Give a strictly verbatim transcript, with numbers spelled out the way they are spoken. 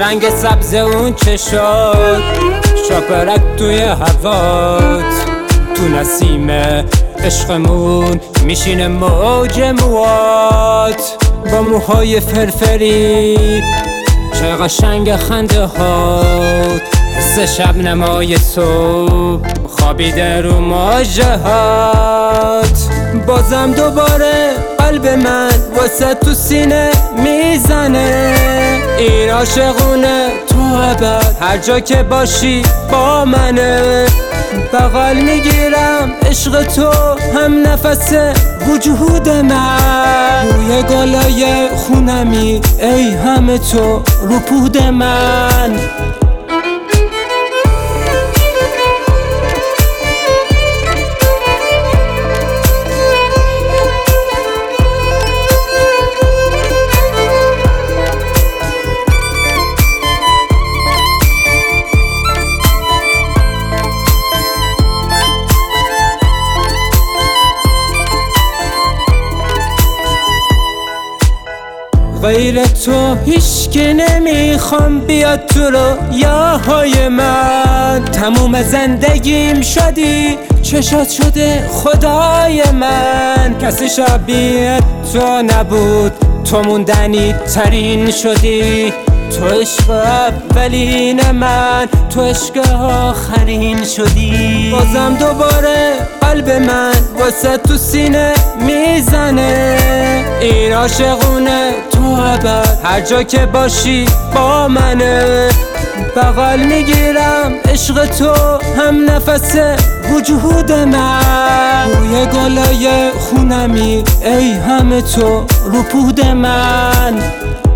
رنگ سبز اون چشات، شاپرک توی هوات، تو نسیم عشقمون میشینه موج موات، با موهای فرفری چه قشنگ خنده هات، حس شب نمای صبح خوابیده رو ماژهات. بازم دوباره قلب من واسه تو سینه میزنه، این عاشقونه تو ابد هر جا که باشی با منه. بغل میگیرم عشق تو هم نفس وجود من، بوی گلای خونمی ای همه تو رو پود من. غیر تو هیچ که نمیخوام بیاد تو رویاهای من، تموم زندگیم شدی چشات شده خدای من. کسی شبیه تو نبود، تو موندنی ترین شدی، تو عشق اولین من، تو عشق آخرین شدی. بازم دوباره قلب من واسه تو سینه میزنه، این عاشقونه تو ابد هر جا که باشی با منه. بغل میگیرم عشق تو هم نفس وجود من، بوی گلای خونمی ای همه تو رو پود من.